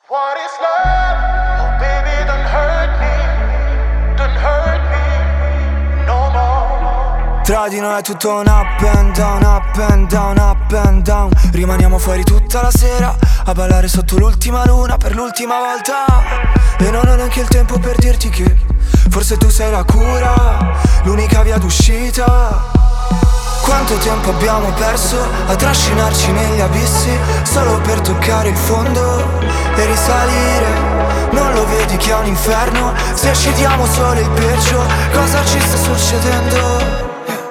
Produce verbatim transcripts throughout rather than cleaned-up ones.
What is love? Oh baby, don't hurt me, don't hurt me no more. Tra di noi è tutto un up and down, up and down, up and down. Rimaniamo fuori tutta la sera a ballare sotto l'ultima luna per l'ultima volta. E non ho neanche il tempo per dirti che forse tu sei la cura, l'unica via d'uscita. Quanto tempo abbiamo perso a trascinarci negli abissi solo per toccare il fondo e risalire. Non lo vedi che è un inferno se scegliamo solo il peggio? Cosa ci sta succedendo?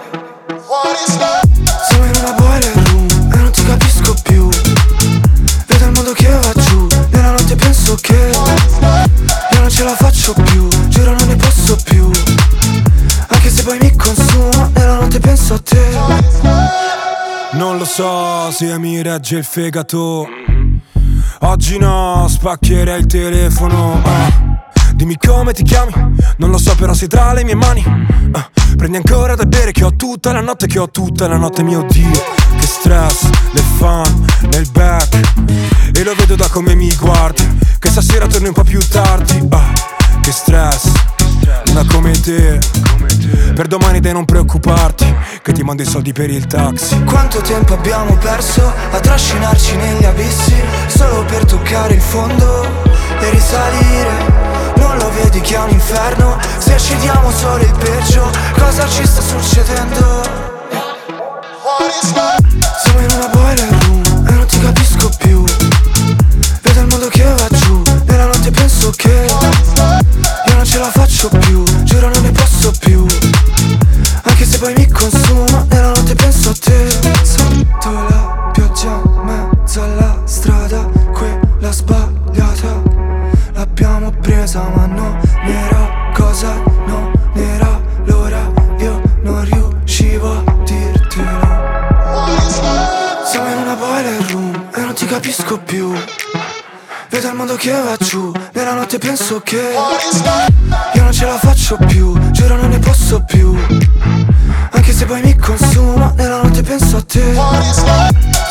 Siamo in una boiler room e non ti capisco più. Vedo il mondo che va giù, nella notte penso che io non ce la faccio più, giuro non ne posso più. Anche se poi mi consuma, nella notte penso a te. Non lo so se mi regge il fegato. Oggi no, spaccherei il telefono. uh. Dimmi come ti chiami, non lo so però sei tra le mie mani. uh. Prendi ancora da bere che ho tutta la notte, che ho tutta la notte, mio Dio. Che stress, nel fan, nel back. E lo vedo da come mi guardi, che stasera torni un po' più tardi. uh. Che stress, una come te. Per domani dai non preoccuparti, che ti mando i soldi per il taxi. Quanto tempo abbiamo perso a trascinarci negli abissi solo per toccare il fondo e risalire. Non lo vedi che è un inferno se scegliamo solo il peggio? Cosa ci sta succedendo? Siamo in una boiler room e non ti capisco più. Vedo il mondo che va giù, nella notte penso che io non ce la faccio più, giuro non ne posso più. Anche se poi mi consuma, nella notte penso a te. Sotto la pioggia, mezzo alla strada, quella sbagliata l'abbiamo presa ma non era cosa, non era l'ora. Io non riuscivo a dirtelo. Siamo in una boiler room e non ti capisco più. Vedo il mondo che va giù, nella notte penso che io non ce la faccio più, giuro non ne posso più. Anche se poi mi consuma, nella notte penso a te.